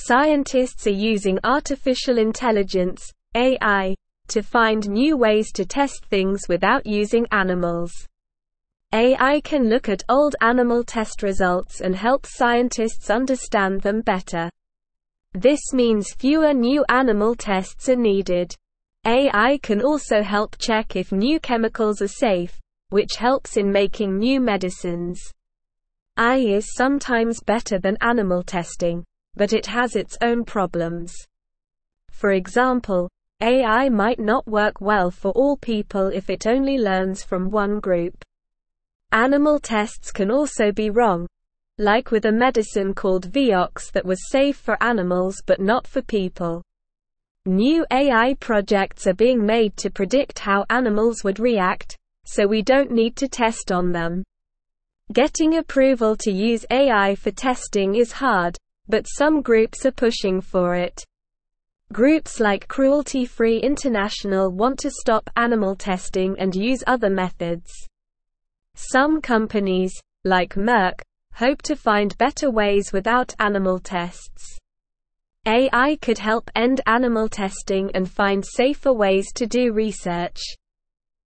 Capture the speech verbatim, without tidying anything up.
Scientists are using artificial intelligence, A I, to find new ways to test things without using animals. A I can look at old animal test results and help scientists understand them better. This means fewer new animal tests are needed. A I can also help check if new chemicals are safe, which helps in making new medicines. A I is sometimes better than animal testing, but it has its own problems. For example, A I might not work well for all people if it only learns from one group. Animal tests can also be wrong, like with a medicine called Vioxx that was safe for animals but not for people. New A I projects are being made to predict how animals would react, so we don't need to test on them. Getting approval to use A I for testing is hard, but some groups are pushing for it. Groups like Cruelty Free International want to stop animal testing and use other methods. Some companies, like Merck, hope to find better ways without animal tests. A I could help end animal testing and find safer ways to do research.